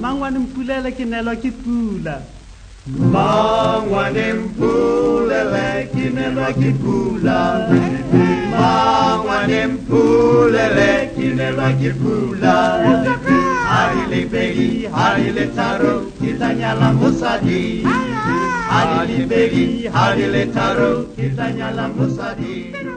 Mangwane Mpulele ke nelwa ke pula. Mangwane Mpulele ke nelwa ke pula. Mangwane Mpulele ke nelwa ke pula. Hari le pedi, hari le tharo, ke tla nyala mosadi. Hari le pedi, hari le tharo, ke tla nyala mosadi.